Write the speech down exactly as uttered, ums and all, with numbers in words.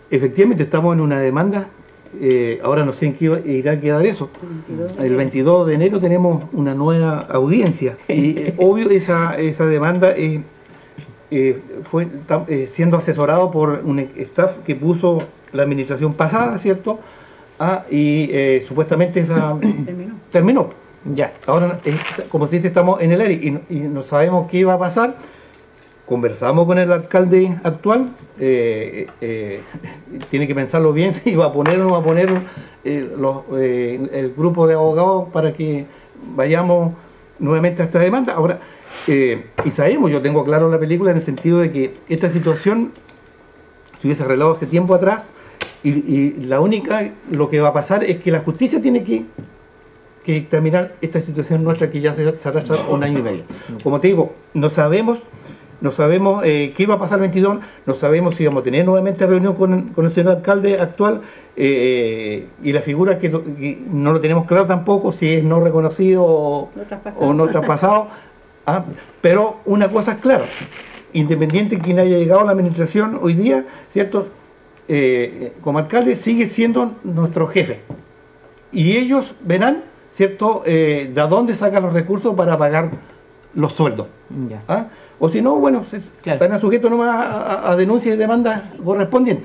efectivamente estamos en una demanda. Eh, ahora no sé en qué irá a quedar eso. El veintidós de enero tenemos una nueva audiencia y eh, obvio esa, esa demanda eh, eh, fue eh, siendo asesorado por un staff que puso la administración pasada, ¿cierto? Ah, y eh, supuestamente esa terminó. terminó. Ya. Ahora, eh, como se dice, estamos en el aire y, y no sabemos qué va a pasar. Conversamos con el alcalde actual, eh, eh, tiene que pensarlo bien si va a poner o no va a poner eh, los, eh, el grupo de abogados para que vayamos nuevamente a esta demanda. Ahora, eh, y sabemos, yo tengo claro la película en el sentido de que esta situación se hubiese arreglado hace tiempo atrás y, y la única, lo que va a pasar es que la justicia tiene que, que terminar esta situación nuestra que ya se, se arrastra un año y medio. Como te digo, no sabemos... No sabemos eh, qué va a pasar el veintidós, no sabemos si vamos a tener nuevamente reunión con, con el señor alcalde actual eh, y la figura que, que no lo tenemos claro tampoco, si es no reconocido o no traspasado. O no traspasado. Ah, pero una cosa es clara, independiente de quien haya llegado a la administración hoy día, ¿cierto? Eh, como alcalde sigue siendo nuestro jefe. Y ellos verán, ¿cierto?, eh, de dónde sacan los recursos para pagar los sueldos. Ya. ¿Ah? O si no, bueno, claro, estarán sujetos nomás a, a, a denuncias y demandas correspondientes.